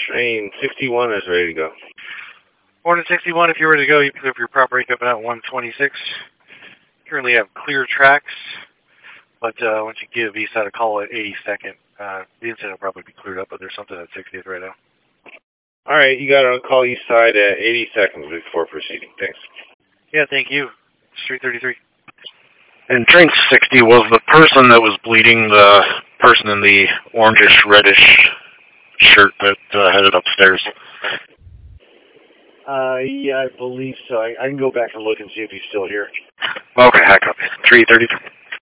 Train 61 is ready to go. Morning 61, if you're ready to go, you pick up your prop break up at 126. Currently have clear tracks, but once you give Eastside a call at 82nd, the incident will probably be cleared up, but there's something at 60th right now. All right, you got to call Eastside at 80 seconds before proceeding. Thanks. Yeah, thank you. Street 33. And train 60, was the person that was bleeding the person in the orangish-reddish shirt that headed upstairs? Yeah, I believe so. I can go back and look and see if he's still here. Okay, I copy. 333.